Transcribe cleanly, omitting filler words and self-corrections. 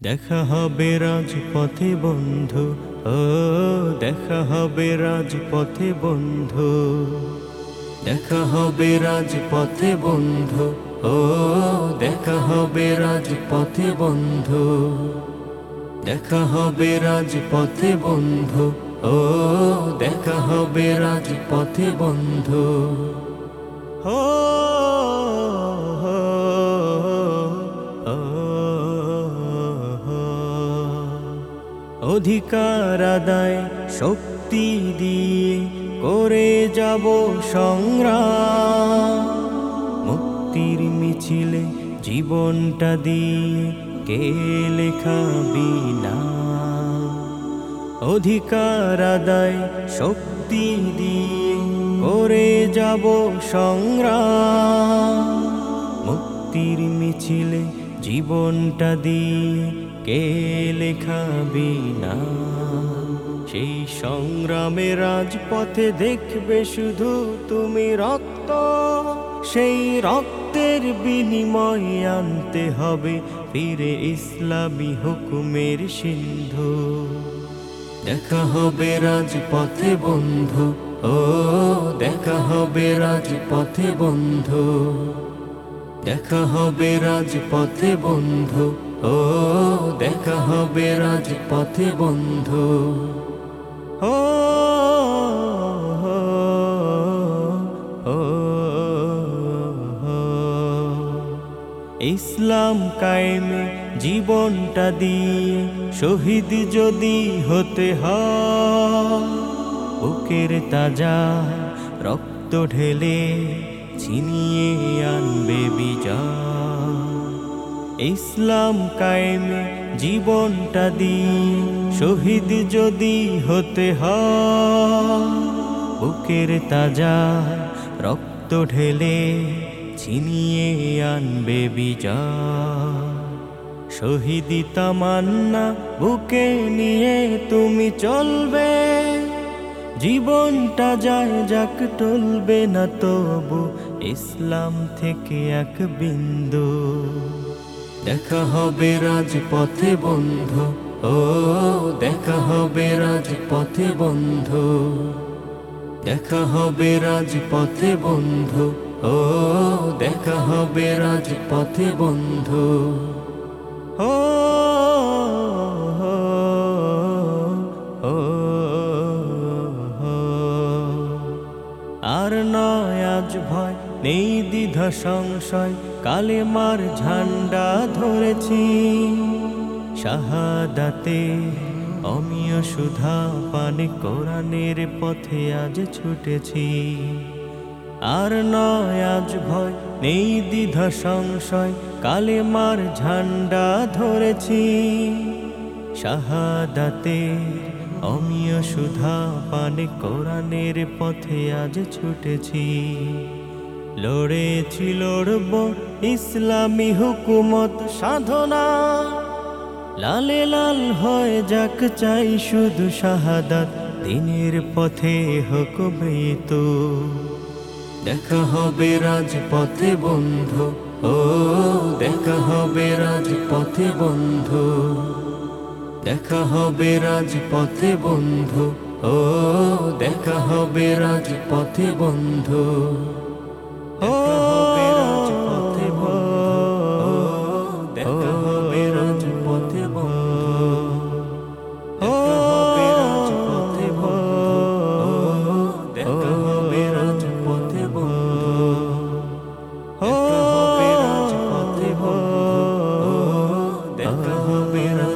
দেখা হবে রাজপথে বন্ধু, ও দেখা হবে রাজপথে বন্ধু, দেখা হবে রাজপথে বন্ধু, ও দেখা হবে রাজপথে বন্ধু, দেখা হবে রাজপথে বন্ধু, ও দেখা হবে রাজপথে বন্ধু। ও অধিকার আদায় শক্তি দিয়ে করে যাব সংগ্রাম, মুক্তির মিছিলে জীবনটা দিয়ে কে লেখাবি না। অধিকার আদায় শক্তি দিয়ে করে যাব সংগ্রাম, মুক্তির মিছিলে জীবনটা দিয়ে কে লেখাবি না। সেই সংগ্রামে রাজপথে দেখবে শুধু তুমি রক্ত, সেই রক্তের বিনিময়ে আনতে হবে ফিরে ইসলামী হুকুমের সিন্ধু। দেখা হবে রাজপথে বন্ধু, ও দেখা হবে রাজপথে বন্ধু, দেখা হবে রাজপথে বন্ধু, ও দেখা হবে রাজপথে বন্ধু। ও ইসলাম কায়েমে জীবনটা দিয়ে শহীদ যদি হতে হয়, বুকের তাজা রক্ত ঢেলে ছিনিয়ে আনবে বিজয়। ইসলাম কায়েমে জীবনটা দিয়ে শহীদ যদি হতে হয়, বুকের তাজা রক্ত ঢেলে ছিনিয়ে আনবে বিজয়। শহীদি তামান্না বুকে নিয়ে তুমি চলবে, জীবনটা যায় যাক টলবে না তবু ইসলাম থেকে এক বিন্দু। দেখা হবে রাজপথে বন্ধু, ও দেখা হবে রাজপথে বন্ধু, দেখা হবে রাজপথে বন্ধু, ও দেখা হবে রাজপথে বন্ধু। ও আর নয় আজ ভয় নেই দ্বিধা সংশয়, কালেমার ঝান্ডা ধরেছি, শাহাদাতে অমিয় সুধা পানে কোরআনের পথে আজ ছুটেছি। আর নয় আজ ভয় নেই দ্বিধা সংশয়, কালেমার ঝান্ডা ধরেছি, শাহাদাতে অমিয় সুধা পানে কোরআনের পথে আজ ছুটেছি। লড়েছি লড়ব ইসলামী হুকুমত সাধনা, লালে লাল হয়ে যাক চাই শুধু শাহাদাত, দিনের পথে হোক মৃত্যু। দেখা হবে রাজপথে বন্ধু, ও দেখা হবে রাজপথে বন্ধু, দেখা হবে রাজপথে বন্ধু, ও দেখা হবে রাজপথে বন্ধু। ও রাজপথে বন্ধু, দেখা হবে রাজপথে বন্ধু, দেখা হবে রাজপথে বন্ধু, দেখা হবে রাজপথে বন্ধু, দেখা হবে রাজপথে বন্ধু, দেখা হবে।